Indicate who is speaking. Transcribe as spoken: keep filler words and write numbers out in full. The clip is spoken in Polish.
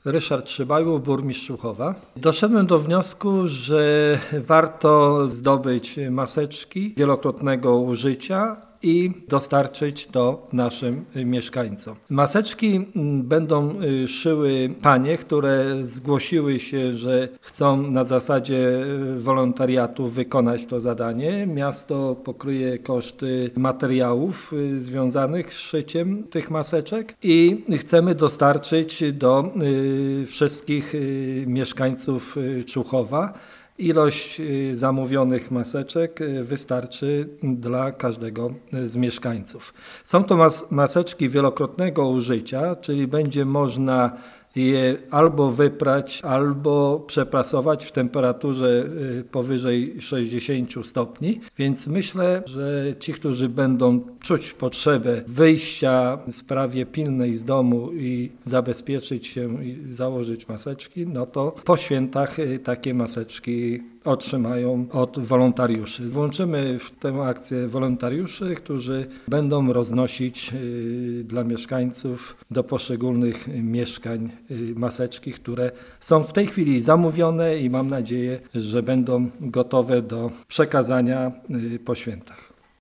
Speaker 1: Ryszard Szybajło, burmistrz Człuchowa. Doszedłem do wniosku, że warto zdobyć maseczki wielokrotnego użycia i dostarczyć to naszym mieszkańcom. Maseczki będą szyły panie, które zgłosiły się, że chcą na zasadzie wolontariatu wykonać to zadanie. Miasto pokryje koszty materiałów związanych z szyciem tych maseczek i chcemy dostarczyć do wszystkich mieszkańców Człuchowa. Ilość zamówionych maseczek wystarczy dla każdego z mieszkańców. Są to mas- maseczki wielokrotnego użycia, czyli będzie można je albo wyprać, albo przeprasować w temperaturze powyżej sześćdziesiąt stopni. Więc myślę, że ci, którzy będą czuć potrzebę wyjścia w sprawie pilnej z domu i zabezpieczyć się i założyć maseczki, no to po świętach takie maseczki otrzymają od wolontariuszy. Włączymy w tę akcję wolontariuszy, którzy będą roznosić dla mieszkańców do poszczególnych mieszkań maseczki, które są w tej chwili zamówione i mam nadzieję, że będą gotowe do przekazania po świętach.